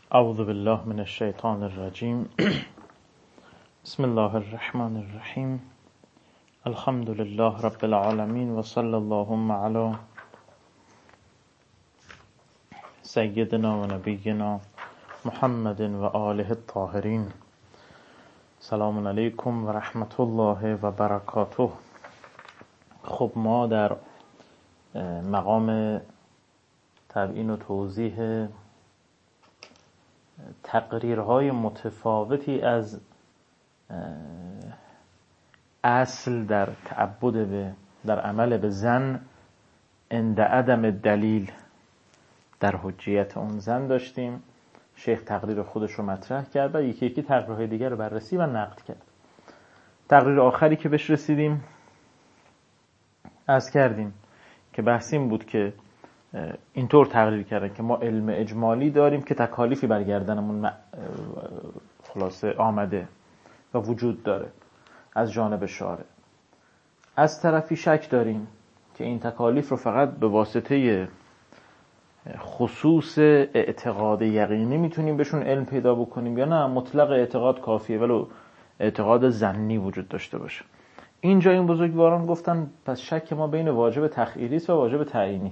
اعوذ بالله من الشیطان الرجیم. بسم الله الرحمن الرحیم. الحمد لله رب العالمین و صلی اللهم علی سیدنا و نبینا محمد و آله الطاهرین. سلام علیکم و رحمت الله و برکاته. خب ما در مقام تبیین و توضیح تقریرهای متفاوتی از اصل در تعبد در عمل به زن عند عدم دلیل در حجیت اون زن داشتیم. شیخ تقریر خودش رو مطرح کرد و یکی یکی تقریرهای دیگر رو بررسی و نقد کرد. تقریر آخری که بهش رسیدیم عرض کردیم که بحث این بود که اینطور تقریر کرده که ما علم اجمالی داریم که تکالیفی بر گردنمون خلاصه آمده و وجود داره از جانب شارع. از طرفی شک داریم که این تکالیف رو فقط به واسطه خصوص اعتقاد یقینی میتونیم بهشون علم پیدا بکنیم یا نه مطلق اعتقاد کافیه ولو اعتقاد ظنی وجود داشته باشه. اینجا این بزرگواران گفتن پس شک ما بین واجب تخییری است و واجب تعیینی.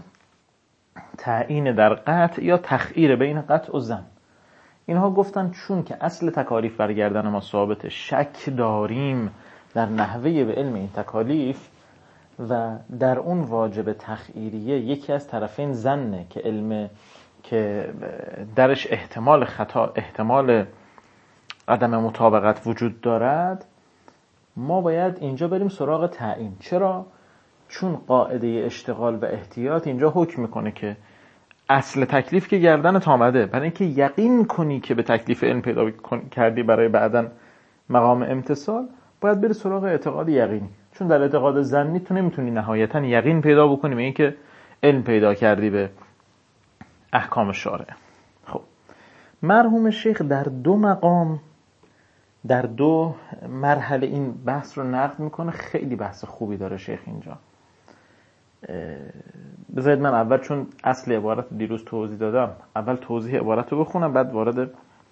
تعیین در قطع یا تخییر بین قطع و ظن. اینها گفتن چون که اصل تکالیف بر گردن ما ثابته، شک داریم در نحوه به علم این تکالیف و در اون واجب تخییریه یکی از طرفین ظنه که علم که درش احتمال خطا، احتمال عدم مطابقت وجود دارد، ما باید اینجا بریم سراغ تعیین. چرا؟ چون قاعده اشتغال و احتیاط اینجا حکم میکنه که اصل تکلیف که گردنت آمده، برای اینکه یقین کنی که به تکلیف علم پیدا کردی برای بعدن مقام امتثال، باید بری سراغ اعتقاد یقینی. چون در اعتقاد ظنی تو نمیتونی نهایتا یقین پیدا بکنی به اینکه علم پیدا کردی به احکام شارع. خب مرحوم شیخ در دو مقام، در دو مرحله این بحث رو نقد میکنه. خیلی بحث خوبی داره شیخ اینجا. بذارید من اول، چون اصل عبارت دیروز توضیح دادم، اول توضیح عبارت رو بخونم بعد وارد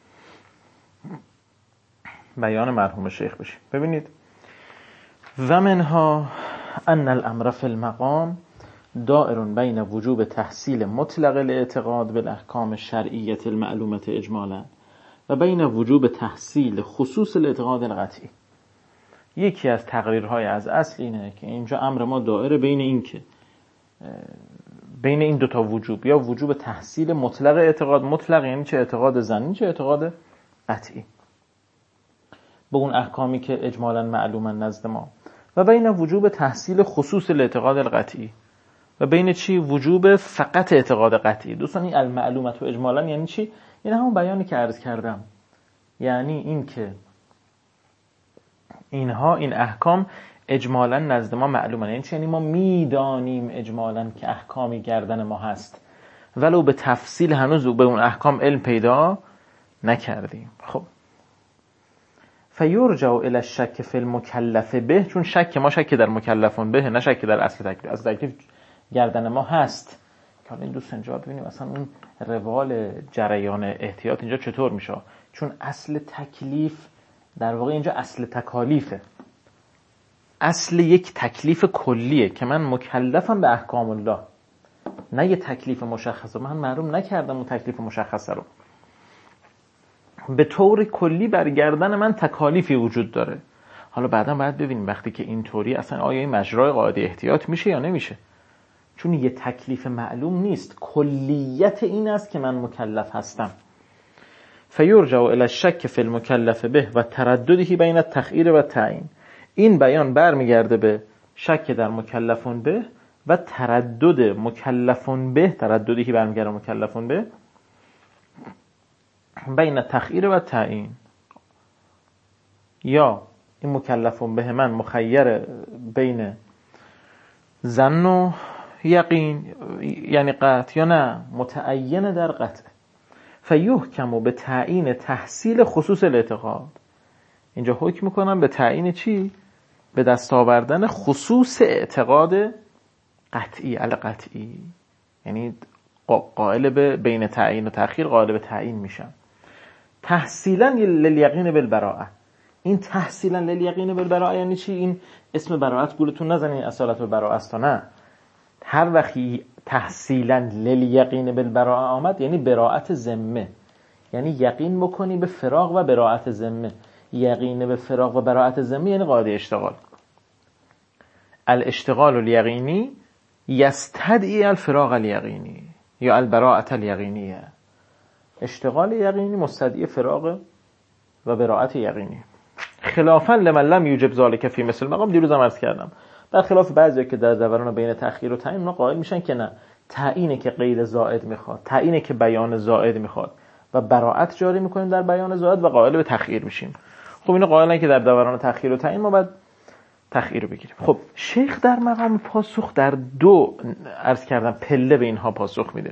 بیان مرحوم شیخ بشیم. ببینید: و منها ان الامر فی المقام دائر بین وجوب تحصیل مطلق الاعتقاد بالاحکام الشرعیه المعلومه اجمالا و بین وجوب تحصیل خصوص الاعتقاد القطعی. یکی از تقریرهای از اصل اینه که اینجا امر ما دائره بین این که بین این دوتا وجوب، یا وجوب تحصیل مطلق اعتقاد، مطلق یعنی چه اعتقاد ظنی چه اعتقاد قطعی، به اون احکامی که اجمالا معلوما نزد ما، و بین وجوب تحصیل خصوص الاعتقاد القطعی و بین چی؟ وجوب فقط اعتقاد قطعی. دوستان این المعلومت و اجمالا یعنی چی؟ این همون بیانی که عرض کردم، یعنی این که اینها، این احکام اجمالا نزد ما معلومه. یعنی چی؟ یعنی ما میدانیم اجمالا که احکامی گردن ما هست ولو به تفصیل هنوز به اون احکام علم پیدا نکردیم. خب فیرجع الی الشک فی المکلف به، چون شک ما شک در مکلفون به، نه شک در اصل تکلیف. اصل تکلیف گردن ما هست. که حالا این دوست اینجا ببینیم اصلا اون روال جریان احتیاط اینجا چطور میشه، چون اصل تکلیف در واقع اینجا اصل تکالیفه، اصل یک تکلیف کلیه که من مکلفم به احکام الله، نه یه تکلیف مشخصه. من معلوم نکردم اون تکلیف مشخصه رو. به طور کلی بر گردن من تکالیفی وجود داره. حالا بعدا باید ببینیم وقتی که اینطوری اصلا آیا این مجرای قاعده احتیاط میشه یا نمیشه، چون یه تکلیف معلوم نیست، کلیت این است که من مکلف هستم. فیرجع الی الشک فی المکلف به و ترددی بین التخییر و تعیین. این بیان برمیگرده به شک در مکلفون به و تردد مکلفون به، ترددی که برمیگرده مکلفون به بین تخییر و تعیین. یا این مکلفون به من مخیر بین ظن و یقین یعنی قطع، یا نه متعین در قطع. فیحکم به تعیین تحصیل خصوص الاعتقاد. اینجا حکم میکنم به تعیین چی؟ به دست آوردن خصوص اعتقاد قطعی، القطعی، یعنی قائل به بین تعیین و تأخیر قائل به تعیین میشن. تحصیلا للیقین بالبراءه. این تحصیلا للیقین بالبراءه یعنی چی؟ این اسم براءت گولتون نزنین اصالت براءه است نه. هر وقتی تحصیلا للیقین بالبراءه آمد یعنی براءت ذمه، یعنی یقین بکنی به فراق و براءت ذمه. یقین به فراق و براءت ذمه یعنی قاعده اشتغال. الاشتغال الیقینی یستدعی الفراق الیقینی یا البراءت الیقینیه. اشتغال یقینی مستدعی فراق و براءت یقینی. خلافا لمن لم یوجب ذلک فی مثل مقام، دیروز هم عرض کردم، برخلاف بعضیا که در دوران بین تأخیر و تعیین اونا قائل میشن که نه، تعیینه که غیر زائد میخواد، تعیینه که بیان زائد میخواد و براءت جاری میکنیم در بیان زائد و قائل به تأخیر میشیم. خب اینا قائلن که در دوران تأخیر و تعیین ما باید تأخیر رو بگیریم. خب شیخ در مقام پاسخ در دو عرض کردم پله به اینها پاسخ میده.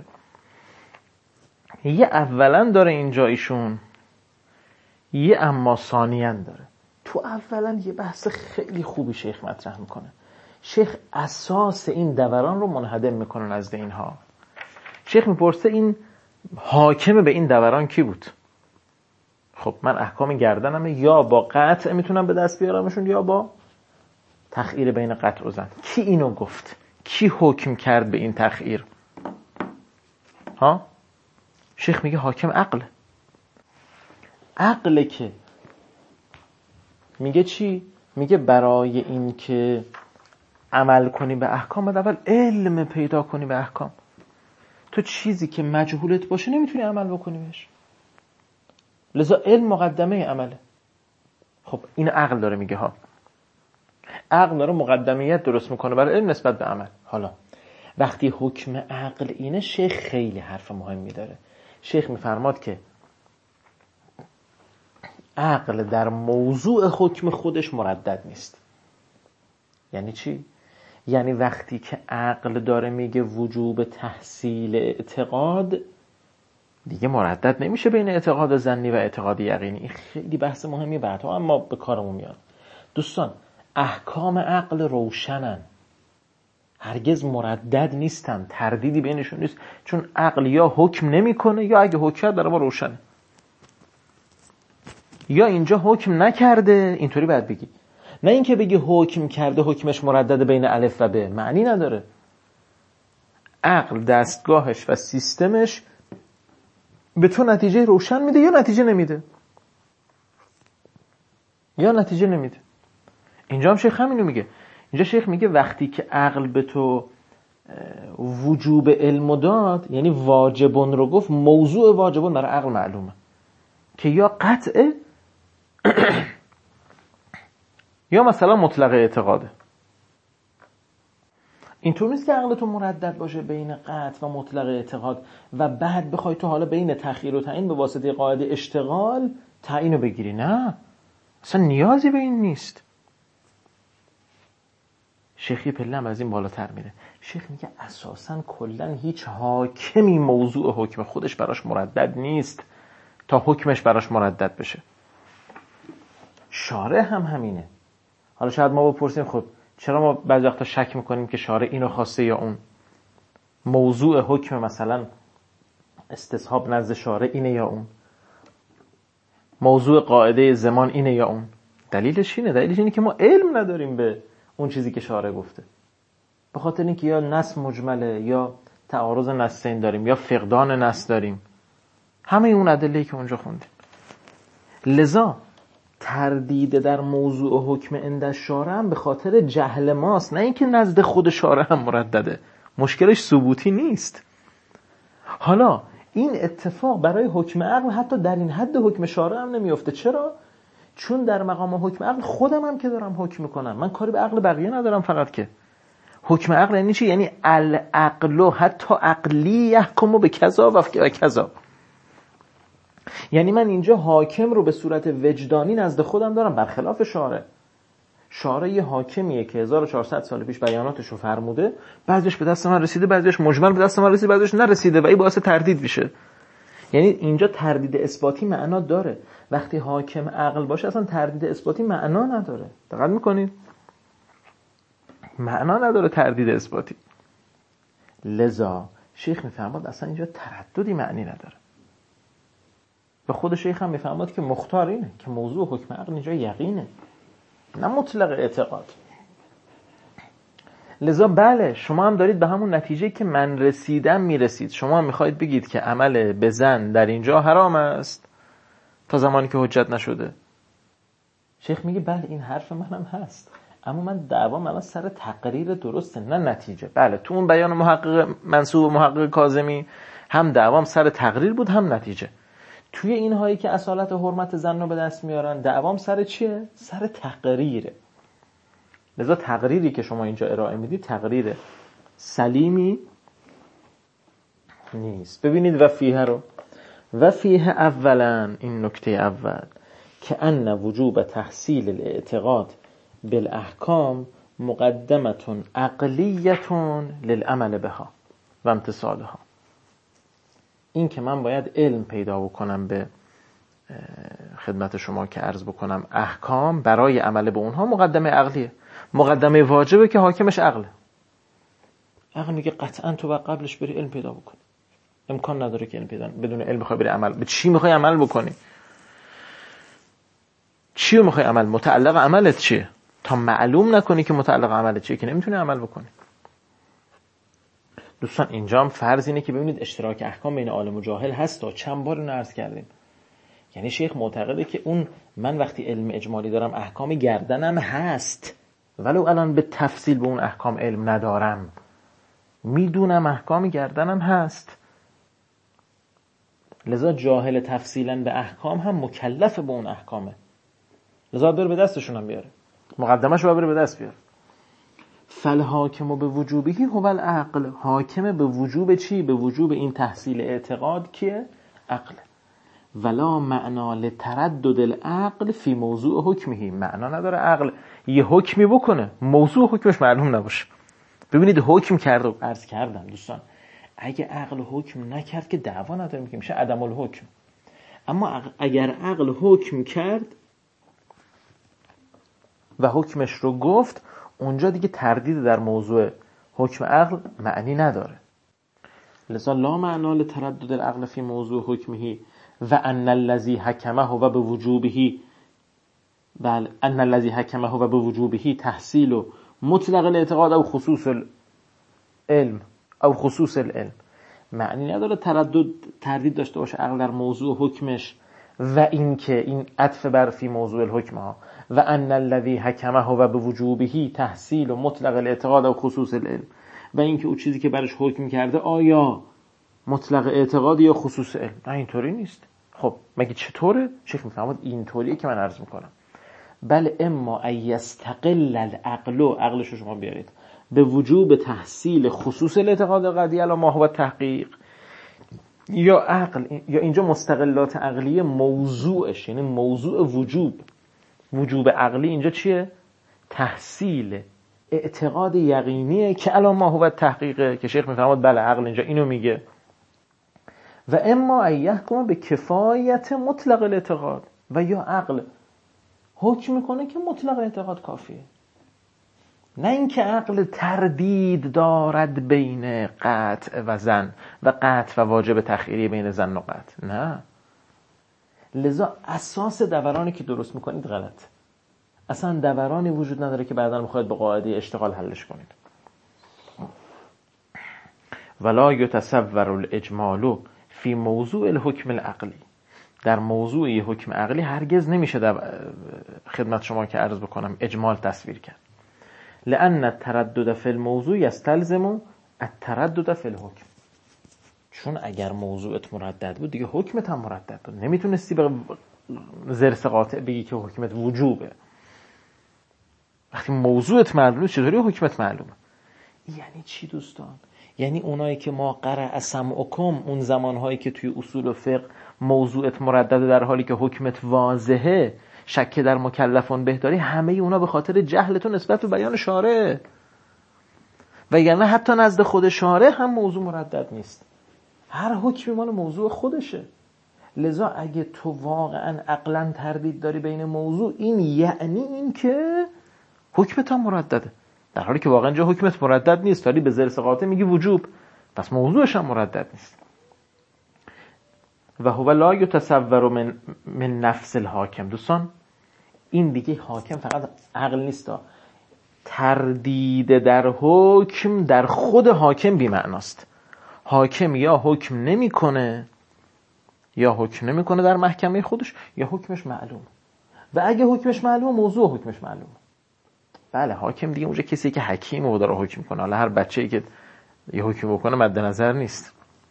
یه اولا داره اینجا ایشون، یه اما ثانیاً داره. تو اولا یه بحث خیلی خوبی شیخ مطرح میکنه. شیخ اساس این دوران رو منهدم میکنه نزد اینها. شیخ میپرسه این حاکم به این دوران کی بود؟ خب من احکام گردنمه، یا با قطع میتونم به دست بیارمشون یا با تخییر بین قطع و ظن. کی اینو گفت؟ کی حکم کرد به این تخییر؟ ها؟ شیخ میگه حاکم عقله که میگه چی؟ میگه برای این که عمل کنی به احکام باید اول علم پیدا کنی به احکام. تو چیزی که مجهولت باشه نمیتونی عمل بکنی بهش، لذا علم مقدمه عمله. خب این عقل داره میگه ها، عقل داره مقدمیت درست میکنه برای علم نسبت به عمل. حالا وقتی حکم عقل اینه، شیخ خیلی حرف مهمی داره. شیخ میفرماد که عقل در موضوع حکم خودش مردد نیست. یعنی چی؟ یعنی وقتی که عقل داره میگه وجوب تحصیل اعتقاد، دیگه مردد نمیشه بین اعتقاد ظنی و اعتقاد یقینی. این خیلی بحث مهمی بعدها اما به کارمون میاد. دوستان احکام عقل روشنن، هرگز مردد نیستن، تردیدی بینشون نیست، چون عقل یا حکم نمیکنه یا اگه حکم کرد برای ما روشنه، یا اینجا حکم نکرده، اینطوری باید بگی. نه اینکه بگی حکم کرده حکمش مردد بین الف و ب، معنی نداره. عقل دستگاهش و سیستمش به تو نتیجه روشن میده یا نتیجه نمیده. اینجا هم شیخ همینو میگه. اینجا شیخ میگه وقتی که عقل به تو وجوب علم داد، یعنی واجبون رو گفت، موضوع واجبون برای عقل معلومه که یا قطعه یا مثلا مطلق اعتقاده. اینطور نیست که عقل تو مردد باشه بین قطع و مطلق اعتقاد و بعد بخوای تو حالا بین تخییر و تعیین به واسطه قاعده اشتغال تعیین رو بگیری. نه، اصلا نیازی به این نیست. شیخی پله هم از این بالاتر میره. شیخ میگه اساساً کلاً هیچ حاکمی موضوع حکم خودش براش مردد نیست تا حکمش براش مردد بشه. شارع هم همینه. حالا شاید ما بپرسیم خب چرا ما بعضی وقتا شک میکنیم که شارع اینو خواسته یا اون؟ موضوع حکم مثلا استصحاب نزد شارع اینه یا اون؟ موضوع قاعده زمان اینه یا اون؟ دلیلش اینه که ما علم نداریم به اون چیزی که شارع گفته. به خاطر اینکه یا نص مجمله یا تعارض نصین داریم یا فقدان نص داریم، همه اون ادله‌ای که اونجا خوندیم. لذا تردید در موضوع حکم عند شارع هم به خاطر جهل ماست، نه اینکه نزد خود شارع هم مردده. مشکلش ثبوتی نیست. حالا این اتفاق برای حکم عقل حتی در این حد حکم شارع هم نمیفته. چرا؟ چون در مقام حکم عقل خودم هم که دارم حکم میکنم، من کاری به عقل بقیه ندارم. فقط که حکم عقل یعنی چی؟ یعنی العقل حتی عقلی یحکم به کذا و کذا. یعنی من اینجا حاکم رو به صورت وجدانی نزد خودم دارم، برخلاف شارع. شارع یه حاکمیه که 1400 سال پیش بیاناتش رو فرموده، بعضیش به دست من رسیده، بعضیش مجمل به دست من رسیده، بعضیش نرسیده و این باعث تردید میشه. یعنی اینجا تردید اثباتی معنا داره. وقتی حاکم عقل باشه اصلا تردید اثباتی معنا نداره. دقت میکنید؟ معنا نداره تردید اثباتی. لذا شیخ میفرماد اصلا اینجا ترددی معنی نداره. و خود شیخ هم میفرماد که مختار اینه که موضوع حکم عقل اینجا یقینه، نه مطلق اعتقاد. لذا بله شما هم دارید به همون نتیجه که من رسیدم میرسید. شما هم میخواید بگید که عمل به زن در اینجا حرام است تا زمانی که حجت نشده. شیخ میگه بله این حرف منم هست، اما من دعوام الان سر تقریر درسته نه نتیجه. بله تو اون بیان محقق منصوب و محقق کاظمی هم دعوام سر تقریر بود هم نتیجه. توی اینهایی که اصالت و حرمت زن رو به دست میارن دعوام سر چیه؟ سر تقریره. لذا تقریری که شما اینجا ارائه میدید تقریر سلیمی نیست. ببینید و فیه اولا، این نکته اول، که ان وجوب تحصیل الاعتقاد بالاحکام مقدمتون عقلیتون للعمل بها و امتصالها. این که من باید علم پیدا بکنم به خدمت شما که عرض بکنم احکام برای عمل به اونها مقدمه عقلیه، مقدمه واجبه که حاکمش عقله. عقل میگه قطعا تو باید قبلش بری علم پیدا بکنی، امکان نداره که علم پیدا بدون علم بخوای بری عمل. به چی میخوای عمل بکنی؟ چی میخوای عمل؟ متعلق عملت چیه؟ تا معلوم نکنی که متعلق عملت چیه که نمیتونی عمل بکنی. دوستان اینجا هم فرض اینه که ببینید اشتراک احکام بین عالم و جاهل هست تا چند بار اینو عرض کردیم. یعنی شیخ معتقده که اون من وقتی علم اجمالی دارم احکام گردنم هست ولو الان به تفصیل به اون احکام علم ندارم، میدونم احکام گردنم هست. لذا جاهل تفصیلا به احکام هم مکلف به اون احکامه، لذا بره به دستشون هم بیاره، مقدمش رو بره به دست بیاره. فالحاکم به وجوبهی هو العقل، حاکم به وجوب چی؟ به وجوب این تحصیل اعتقاد کیه؟ عقل. ولا معنا لتردد العقل فی موضوع حکمه، معنا نداره عقل یه حکمی بکنه موضوع حکمش معلوم نباشه. ببینید حکم کرده، عرض کردم دوستان اگه عقل حکم نکرد که دعوا نداریم که میشه عدم الحکم. اما اگر عقل حکم کرد و حکمش رو گفت، اونجا دیگه تردید در موضوع حکم عقل معنی نداره. لذا لا معنا لتردد العقل فی موضوع حکمه و ان الذی حکمه و به وجوبه، بل ان الذی حکمه و به وجوبه تحصیل و مطلق الاعتقاد او خصوص العلم او خصوص العلم. معنی نداره تردید داشته باشه عقل در موضوع حکمش و این که این عطف بر فی موضوع الحکم ها و ان الذی حکمه و به وجوبه تحصیل و مطلق الاعتقاد او خصوص العلم، و این که اون چیزی که برش حکم کرده آیا مطلق اعتقاد یا خصوص علم. نه اینطوری نیست. خب مگه چطوره؟ شیخ میفهمد اینطوریه که من عرض میکنم. بل اما ایستقل العقل، عقلش رو شما بیارید به وجوب تحصیل خصوص الاعتقاد قضیه علی ما هو تحقیق، یا عقل یا اینجا مستقلات عقلیه موضوعش، یعنی موضوع وجوب عقلی اینجا چیه؟ تحصیل اعتقاد یقینیه که علی ما هو تحقیقه، که شیخ میفهمد بله عقل اینجا اینو میگه. و اما ایحکم به کفایت مطلق الاعتقاد، و یا عقل حکم میکنه که مطلق اعتقاد کافیه، نه اینکه عقل تردید دارد بین قطع و زن و قطع و واجب تخیری بین زن و قطع. نه. لذا اساس دورانی که درست میکنید غلط. اصلا دورانی وجود نداره که بعداً بخواید به قاعده اشتغال حلش کنید. ولا یتصور الاجمال فی موضوع الحکم العقلی، در موضوع حکم عقلی هرگز نمیشه در خدمت شما که عرض بکنم اجمال تصویر کرد. لأن التردد فی الموضوع یستلزم التردد فی الحکم، چون اگر موضوعت مردد بود دیگه حکمت هم مردد بود. نمیتونستی به زرس قاطع بگی که حکمت وجوبه. وقتی موضوعت معلومه چطوری حکمت معلومه؟ یعنی چی دوستان؟ یعنی اونایی که ما قرأ سمعکم، اون زمانهایی که توی اصول و فقه موضوعت مردده در حالی که حکمت واضحه، شک در مکلفان بهداری، همه اونا به خاطر جهلتون نسبت به بیان شارع، و یعنی حتی نزد خود شارع هم موضوع مردد نیست، هر حکمی مال موضوع خودشه. لذا اگه تو واقعا عقلا تردید داری بین موضوع، این یعنی این که حکمت هم مردده، در حالی که واقعا جا حکمت مردد نیست، ولی به زرس قاطع میگی وجوب. پس موضوعش هم مردد نیست. و هو لا یتصور من نفس الحاکم. دوستان این دیگه حاکم فقط عقل نیست، تردید در حکم در خود حاکم بی معناست. حاکم یا حکم نمیکنه در محکمه خودش، یا حکمش معلوم. و اگه حکمش معلوم، موضوع حکمش معلوم. بله حاکم دیگه اونجا کسی که حکیمه و داره حکم کنه. حالا هر بچه‌ای که یه حکم بکنه مد نظر نیست.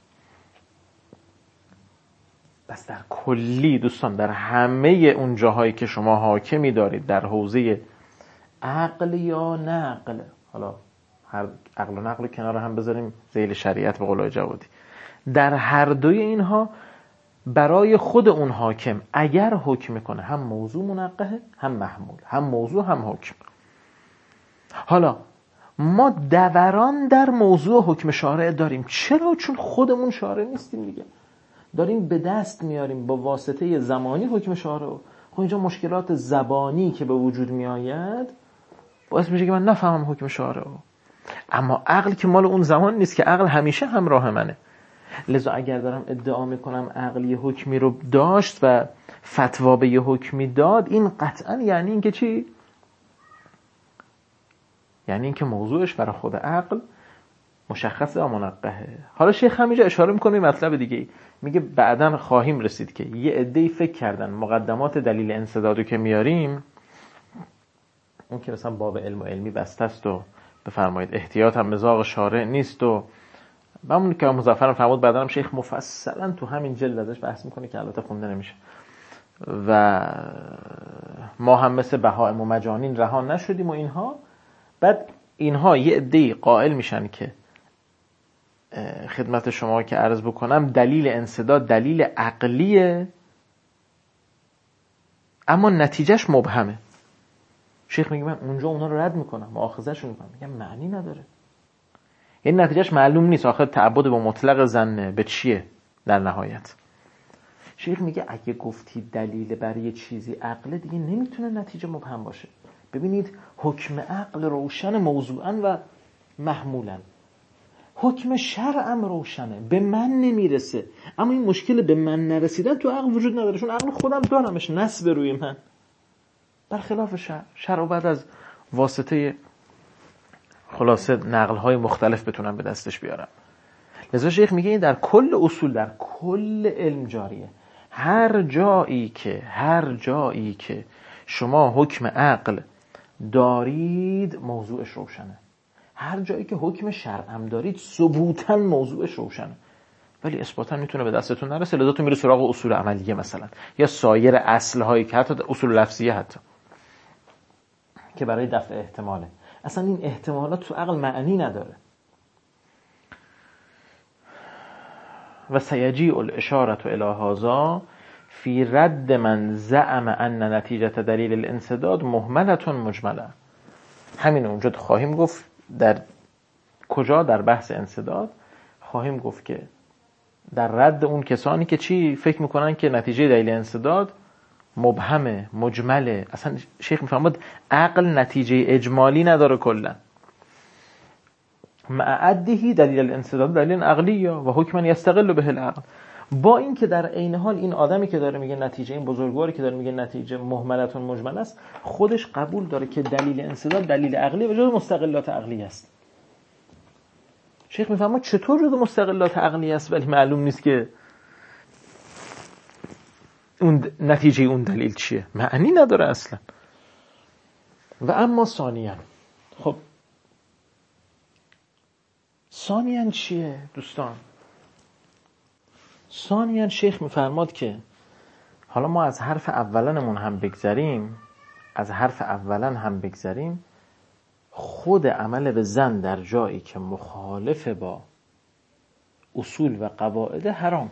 بس در کلی دوستان در همه اون جاهایی که شما حاکمی دارید در حوزه عقل یا نقل، حالا هر عقل و نقل رو کنار هم بذاریم ذیل شریعت به قول جوادی، در هر دوی اینها برای خود اون حاکم اگر حکم میکنه هم موضوع منقحه، هم محمول، هم موضوع هم حکم. حالا ما دوران در موضوع حکم شارع داریم. چرا؟ چون خودمون شارع نیستیم دیگه، داریم به دست میاریم با واسطه زمانی حکم شارع. خب اینجا مشکلات زبانی که به وجود میآید باعث میشه که من نفهمم حکم شارع. اما عقل که مال اون زمان نیست که، عقل همیشه همراه منه. لذا اگر دارم ادعا میکنم عقل یه حکمی رو داشت و فتوا به یه حکمی داد، این قطعا یعنی این که چی؟ یعنی این که موضوعش برای خود عقل مشخصه و منقحه. حالا شیخ همینجا اشاره میکنه به مطلب دیگه، میگه بعداً خواهیم رسید که یه عده‌ای فکر کردن مقدمات دلیل انسدادو که میاریم، اون که مثلا باب علم و علمی بسته است و بفرمایید احتیاط هم مزاق شارع نیست و همون که مظفر فرمود بعداً هم شیخ مفصلا تو همین جلد ازش بحث میکنه که البته خونده نمیشه و ما هم مثل بهائم و مجانین رها نشدیم و اینها. بعد اینها یه عده‌ای قائل میشن که خدمت شما که عرض بکنم دلیل انسداد دلیل عقلیه اما نتیجهش مبهمه. شیخ میگه من اونجا اونا رو رد میکنم، مؤاخذه‌شون میکنم، میگم معنی نداره، این نتیجهش معلوم نیست. آخر تعبد به مطلق ظن به چیه در نهایت؟ شیخ میگه اگه گفتی دلیل برای یه چیزی عقل، دیگه نمیتونه نتیجه مبهم باشه. ببینید حکم عقل روشن موضوعاً و محمولاً، حکم شرعم روشنه، به من نمیرسه. اما این مشکل به من نرسیدن تو عقل وجود نداره، چون عقل خودم دارمش نصب روی من، برخلاف شرع و بعد از واسطه خلاصه نقل‌های مختلف بتونم به دستش بیارم. لذا شیخ میگه این در کل اصول، در کل علم جاریه. هر جایی که شما حکم عقل دارید موضوعش روشنه، هر جایی که حکم شرعم دارید ثبوتاً موضوعش روشنه، ولی اثباتا میتونه به دستتون نرسه. لذا تو میره سراغ اصول عملیه مثلا، یا سایر اصل‌هایی که حتی اصول لفظیه حتی که برای دفع احتماله. اصلا این احتمالات تو عقل معنی نداره. و سیجیء الاشاره الی هذا فی رد من زعم ان نتیجه دلیل الانسداد مهمله مجمله. همین اونجا خواهیم گفت در کجا، در بحث انسداد خواهیم گفت که در رد اون کسانی که چی فکر میکنن که نتیجه دلیل انسداد مبهمه، مجمله. اصلا شیخ میفرماد عقل نتیجه اجمالی نداره کلا، مع عده دلیل الانسداد دلیل عقلی و حکما یستقل به العقل. با این که در عین حال این آدمی که داره میگه نتیجه، این بزرگواری که داره میگه نتیجه مهملتون مجمل است، خودش قبول داره که دلیل انسداد دلیل عقلی و جز مستقلات عقلی است. شیخ میفهمه چطور جز مستقلات عقلی است ولی معلوم نیست که اون نتیجه اون دلیل چیه، معنی نداره اصلا. و اما ثانیاً چیه دوستان؟ ثانیاً شیخ میفرماد که حالا ما از حرف اولنمون هم بگذریم، خود عمل به ظن در جایی که مخالف با اصول و قواعد حرام،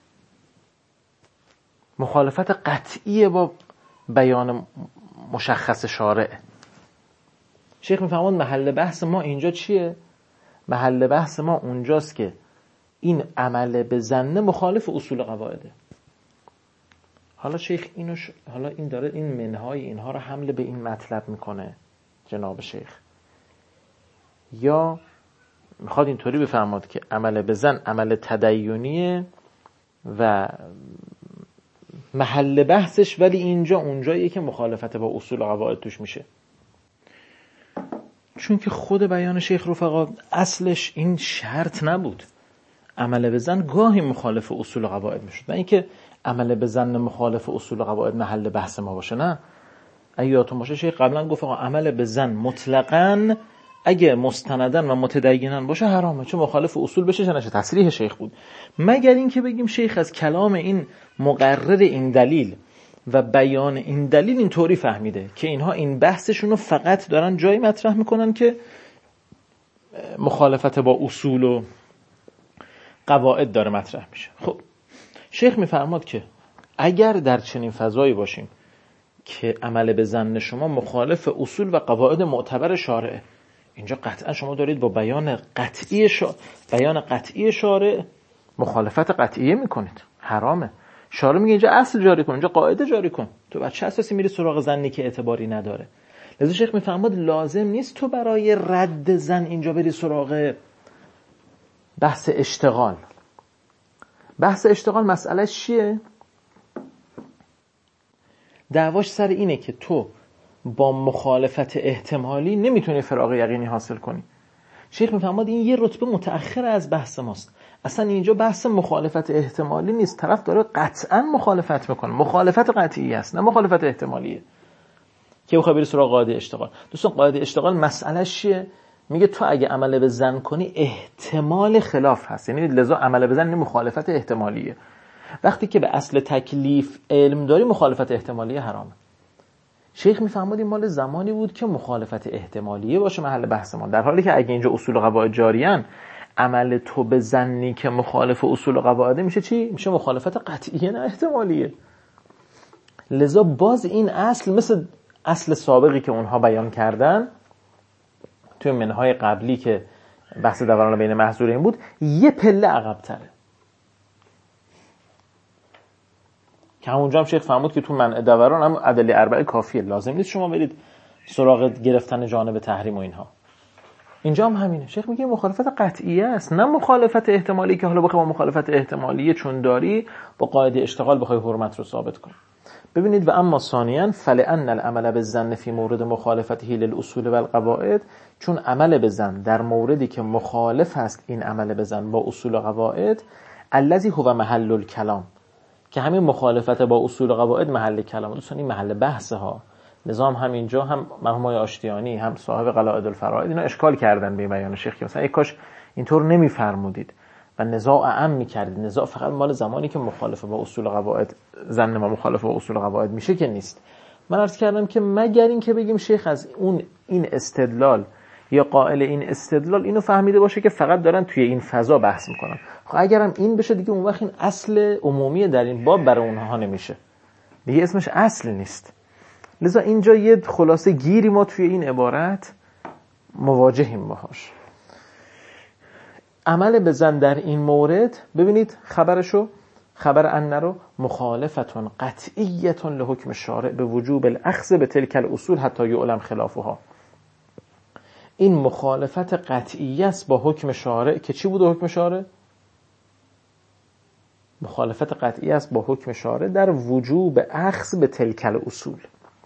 مخالفت قطعی با بیان مشخص شارع. شیخ میفرماد محل بحث ما اینجا چیه؟ محل بحث ما اونجاست که این عمل به ظن مخالف اصول قواعده. حالا شیخ حالا این داره این منهای اینها رو حمل به این مطلب میکنه جناب شیخ، یا میخواد اینطوری بفرماد که عمل به زن عمل تدینیه و محل بحثش ولی اینجا اونجاییه که مخالفت با اصول و قواعد توش میشه. چون که خود بیان شیخ رفقا اصلش این شرط نبود. عمل به زن گاهی مخالف اصول و قواعد میشد، نه اینکه عمل به زن مخالف اصول و قواعد محل بحث ما باشه. نه، اگه یادتون باشه شیخ قبلا گفت عمل به زن مطلقاً اگه مستندن و متدینن باشه حرامه، چه مخالف اصول بشه چه نشه. تصریح شیخ بود. مگر اینکه بگیم شیخ از کلام این مقرر این دلیل و بیان این دلیل اینطوری فهمیده که اینها این بحثشون رو فقط دارن جایی مطرح میکنن که مخالفت با اصول و قواعد داره مطرح میشه. خب شیخ میفرماد که اگر در چنین فضایی باشیم که عمل به زن شما مخالف اصول و قواعد معتبر شارع، اینجا قطعا شما دارید با بیان قطعی شارع مخالفت قطعیه میکنید، حرامه. شارع میگه اینجا اصل جاری کن، اینجا قاعده جاری کن، تو بچه اساسی میری سراغ زنی که اعتباری نداره. لذا شیخ میفهمد لازم نیست تو برای رد زن اینجا بری سراغ بحث اشتغال. بحث اشتغال مسئلهش چیه؟ دعواش سر اینه که تو با مخالفت احتمالی نمیتونی فراغ یقینی حاصل کنی. شیخ میفهمد این یه رتبه متأخر از بحث ماست. اصلا اینجا بحث مخالفت احتمالی نیست، طرف داره قطعا مخالفت میکنه، مخالفت قطعی است نه مخالفت احتمالیه که بخوای بری سراغ قاعده اشتغال. دوستان قاعده اشتغال مسئلهش چیه؟ میگه تو اگه عمل به زن کنی احتمال خلاف هست، یعنی لذا عمل به زن مخالفت احتمالیه. وقتی که به اصل تکلیف علم داری مخالفت احتمالیه حرامه. شیخ میفهمد این مال زمانی بود که مخالفت احتمالیه باشه محل بحث ما، در حالی که اگه اینجا اصول و قواعد جاریان عمل تو به زنی که مخالف اصول و قواعد میشه چی؟ میشه مخالفت قطعیه نه احتمالیه. لذا باز این اصل مثل اصل سابقی که اونها بیان کردن توی منهای قبلی که بحث دوران بین محظورین بود یه پله عقب تره، که همونجا هم شیخ فهمود که تو منع دوران هم ادله اربعه کافیه، لازم نیست شما برید سراغ گرفتن جانب تحریم و اینها. اینجا هم همینه. شیخ میگه مخالفت قطعیه است نه مخالفت احتمالی که حالا بخوای با مخالفت احتمالی چون داری با قاعده اشتغال بخوای حرمت رو ثابت کنی. ببینید و اما ثانیاً فلأن العمل بالظن فی مورد مخالفته للاصول و القواعد، چون عمل به ظن در موردی که مخالف است این عمل به ظن با اصول و قواعد الذی هو محل الکلام، که همین مخالفت با اصول و قواعد محل کلام. دوستان این محل بحث ها. نظام همینجا هم مرحوم آشتیانی هم صاحب قلائد الفرائد اینا اشکال کردن به بیان شیخ، مثلا یک کاش اینطور نمیفرمودید و نزاع عام می‌کردید. نزاع فقط مال زمانی که مخالف با اصول و قواعد زن ما مخالف با اصول و قواعد میشه که نیست. من عرض کردم که مگر این که بگیم شیخ از این استدلال یا قائل این استدلال اینو فهمیده باشه که فقط دارن توی این فضا بحث میکنن. خب اگرم این بشه دیگه اون وقت این اصل عمومی در این باب برای اونها نمیشه، دیگه اسمش اصل نیست. لذا اینجا یه خلاصه گیری ما توی این عبارت مواجهیم باهاش. عمل به زن در این مورد ببینید خبرشو، خبر ان رو مخالفتون قطعیتون لحکم شارع به وجوب الاخذ به تلک الاصول حتی یعلم خلافها. این مخالفت قطعی است با حکم شارع که چی بود حکم شارع؟ مخالفت قطعی است با حکم شارع در وجوب اخذ به تلک الاصول.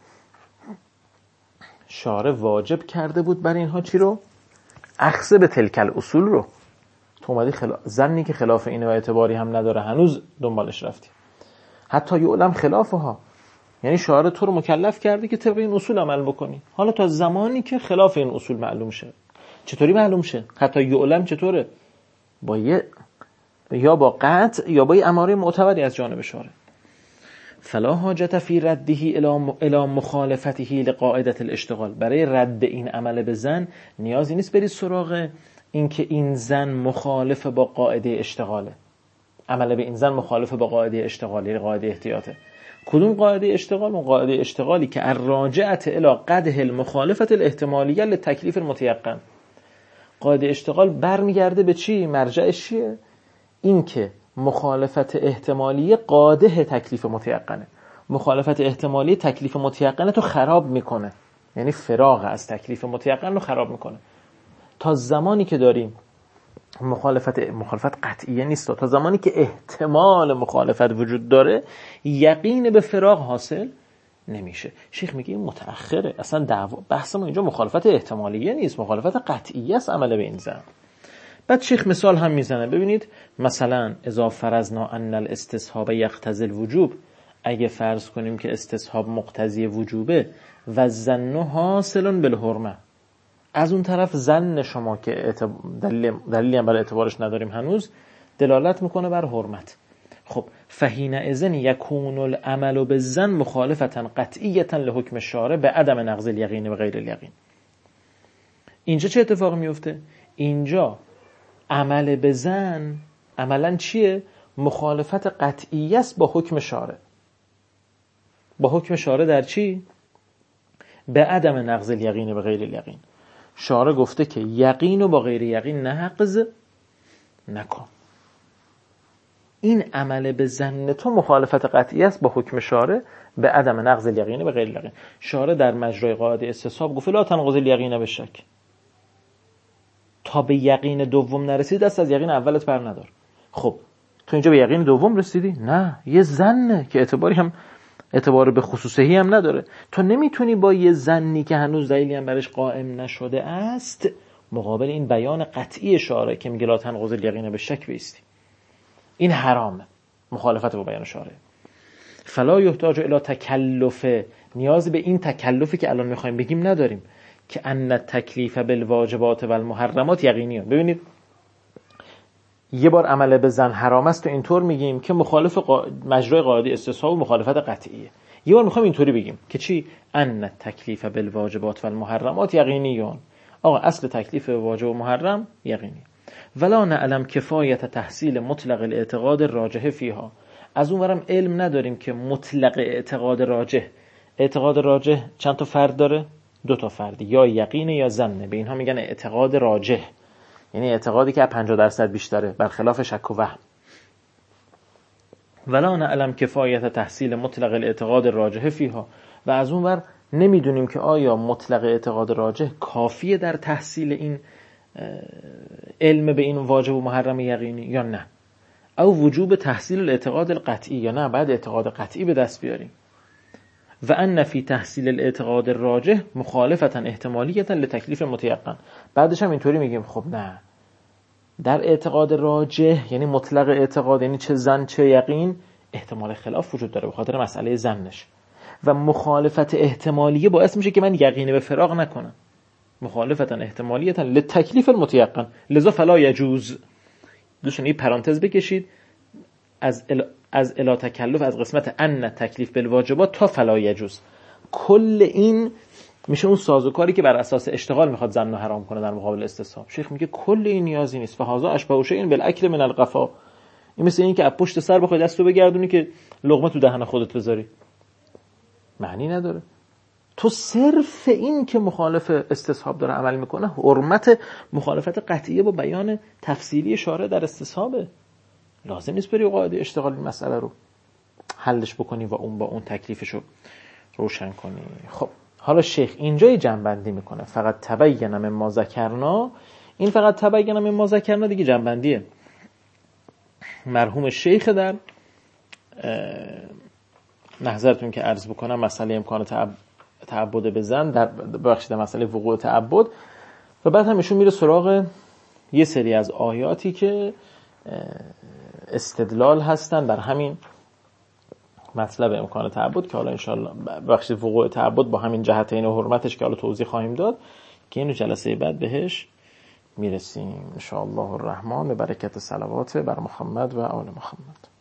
شارع واجب کرده بود برای اینها چی رو؟ اخذ به تلک الاصول رو. تو اومدی زنی که خلاف اینه و اعتباری هم نداره هنوز دنبالش رفتی. حتی یعلم خلافها، یعنی شارع تو رو مکلف کرده که طبق این اصول عمل بکنی. حالا تا زمانی که خلاف این اصول معلوم شه. چطوری معلوم شه؟ حتی یعلم چطوره؟ با یا با قطع یا با اماره معتبری از جانب شارع. فلا حاجت فی رده الی مخالفته لقاعده الاشتغال. برای رد این عمل به زن نیازی نیست بری سراغ این که این زن مخالف با قاعده اشتغاله. عمل به این زن مخالف با قاعده اشتغالی، قاعده احتیاطه. کدوم قاعده اشتغال؟ اون قاعده اشتغالی که الراجعه الی قدح المخالفه الاحتمالیه لتکلیف المتيقن. قاعده اشتغال برمیگرده به چی؟ مرجعش چیه؟ این که مخالفت احتمالی قادح تکلیف متيقنه. مخالفت احتمالی تکلیف متيقنه تو خراب میکنه، یعنی فراغ از تکلیف متيقن رو خراب میکنه. تا زمانی که داریم مخالفت قطعیه نیست. تا زمانی که احتمال مخالفت وجود داره یقین به فراق حاصل نمیشه. شیخ میگه این متأخره، اصلا بحث ما اینجا مخالفت احتمالیه نیست، مخالفت قطعیه است عمل به این زن. بعد شیخ مثال هم میزنه، ببینید مثلا اذا فرضنا ان الاستصحاب یقتضی الوجوب، اگه فرض کنیم که استصحاب مقتضی وجوبه و الظن حاصل بالحرمه، از اون طرف ظن شما که دلیلی هم برای اعتبارش نداریم هنوز، دلالت میکنه بر حرمت. خب فحینئذ یکون العمل بالظن مخالفتا قطعیتا لحکم الشارع به عدم نقض الیقین و غیر الیقین. اینجا چه اتفاق میفته؟ اینجا عمل به ظن عملا چیه؟ مخالفت قطعی است با حکم شارع. با حکم شارع در چی؟ به عدم نقض الیقین و غیر الیقین. شارع گفته که یقین و با غیر یقین نقض نکن. این عمل به ظن تو مخالفت قطعی است با حکم شارع به عدم نقض الیقین و غیر الیقین. شارع در مجرای قاعده استصحاب گفته لا تنقض الیقین بالشک. تا به یقین دوم نرسید دست از یقین اولت بر ندار. خب تو اینجا به یقین دوم رسیدی؟ نه، یه ظنه که اعتبار به خصوصی هم نداره. تو نمیتونی با یه ظنی که هنوز دلیلی هم برش قائم نشده است مقابل این بیان قطعی شارع که میگه لا تنقض الیقین بالشک بیستی. این حرامه، مخالفت با بیان شارع. فلا یحتاج الی تکلف، نیاز به این تکلفی که الان میخوایم بگیم نداریم که ان تکلیف بالواجبات و المحرمات یقینیه. ببینید یه بار عمل به ظن حرام است و اینطور میگیم که مخالف مجرای قاعده استصحاب و مخالفت قطعیه. یه بار میخوایم اینطوری بگیم که چی؟ ان تکلیف بالواجبات و المحرمات یقینیون. آقا اصل تکلیف واجب و محرم یقینی. ولا نعلم کفایت تحصیل مطلق الاعتقاد راجح فیها. از اونورم علم نداریم که مطلق اعتقاد راجح چند تا فرد داره؟ 2 تا فرد، یا یقینه یا ظنه. به اینها میگن اعتقاد راجح، یعنی اعتقادی که 50% بیشتره برخلاف شک و وهم. ولا نعلم کفایت تحصیل مطلق الاعتقاد راجح فیها، و از اونور نمیدونیم که آیا مطلق اعتقاد راجح کافیه در تحصیل این علم به این واجب و محرم یقینی یا نه، او وجوب تحصیل الاعتقاد القطعی، یا نه بعد اعتقاد قطعی به دست بیاریم. و ان فی تحصیل الاعتقاد الراجح مخالفتا احتمالیتا لتکلیف متیقن. بعدش هم اینطوری میگیم خب نه، در اعتقاد راجح یعنی مطلق اعتقاد، یعنی چه ظن چه یقین، احتمال خلاف وجود داره به خاطر مسئله ظنش، و مخالفت احتمالیه باعث میشه که من یقین به فراق نکنم. مخالفتا احتمالیتا لتکلیف المتیقن، لذا فلا یجوز. دوستان این پرانتز بکشید، از الا تکلف، از قسمت ان تکلیف بالواجبات تا فلا یجوز، کل این میشه اون سازوکاری که بر اساس اشتغال میخواد ظن حرام کنه در مقابل استصحاب. شیخ میگه کل این نیازی نیست. فهذا اشبه شیء بالاکل من القفا. این مثل این که از پشت سر بخوای دستو بگردونی که لقمه تو دهن خودت بذاری، معنی نداره. تو صرف این که مخالف استصحاب داره عمل میکنه، حرمت مخالفت قطعیه با بیان تفصیلی شارع در استصحابه. لازم نیست بری قاعده اشتغال این مسئله رو حلش بکنی و اون با اون تکلیفشو روشن کنی. خب حالا شیخ اینجای جنبندی میکنه فقط تبین مما ذکرنا. این فقط تبین مما ذکرنا دیگه جنبندیه مرحوم شیخ در نظرتون که عرض بکنم مسئله امکان تعبد به ظن، در بخشید مسئله وقوع تعبد، و بعد هم ایشون میره سراغ یه سری از آیاتی که استدلال هستن بر همین مطلب امکان تعبد که حالا انشاءالله بخشید وقوع تعبد با همین جهتین و حرمتش که حالا توضیح خواهیم داد که اینو جلسه بعد بهش میرسیم انشاءالله الرحمن، به برکت صلوات بر محمد و آل محمد.